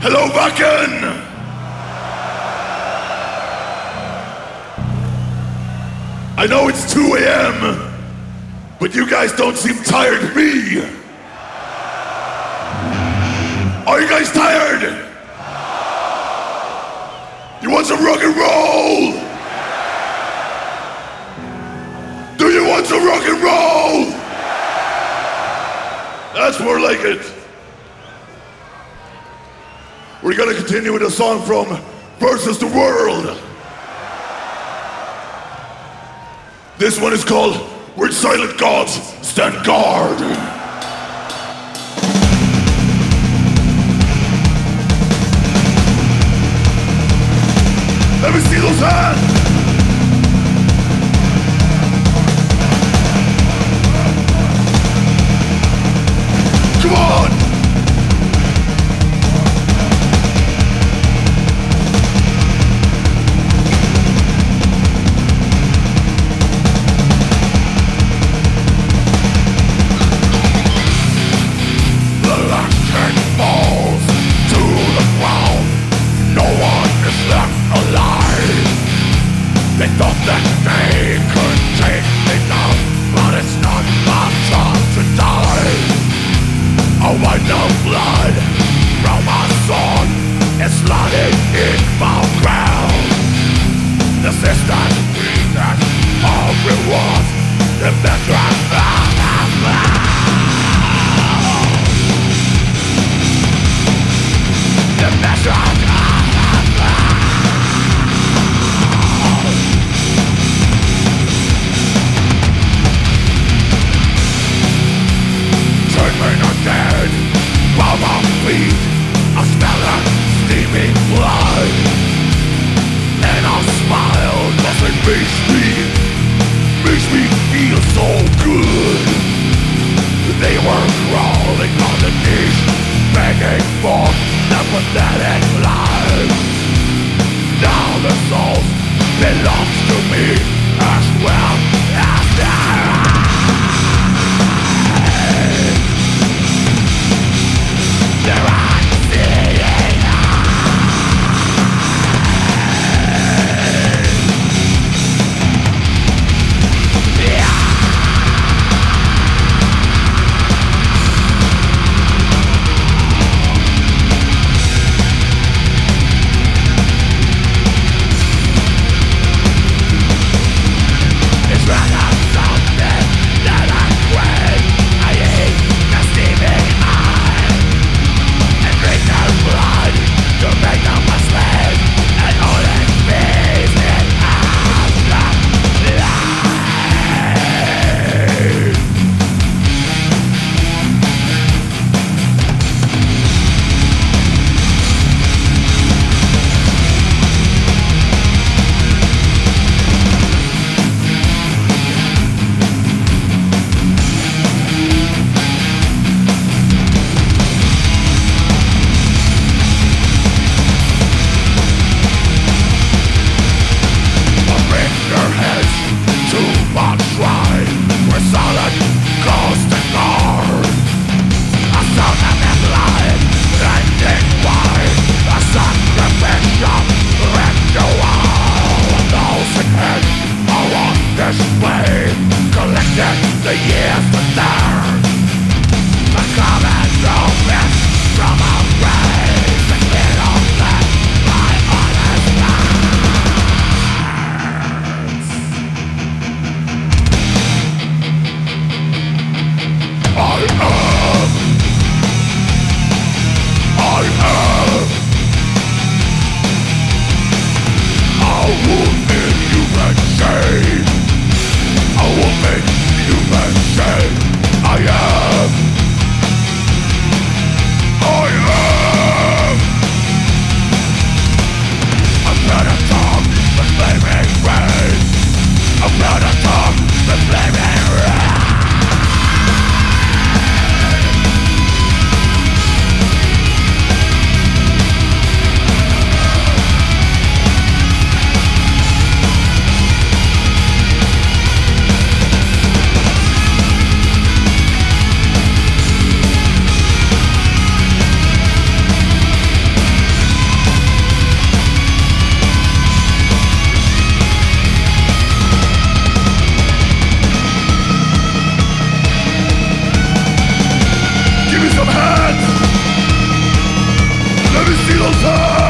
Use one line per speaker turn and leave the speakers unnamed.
Hello, Wacken! I know it's 2 a.m., but you guys don't seem tired to me. Are you guys tired? You want some rock and roll? Do you want some rock and roll? That's more like it. We're gonna continue with a song from Versus the World. This one is called Where Silent Gods Stand Guard. Let me see those hands. Come on. They thought that they could take me down, but it's not my time to die. Oh, I know blood from my sword is flooding in my ground. The sisters bring that all rewards the veteran. The veteran. Dead, while my feet I smell that steaming blood, and I smile cause it makes me feel so good. They were crawling on the knees, begging for their pathetic lives. Now the souls belongs to me as well as theirs. They're unseeing. It's illusion.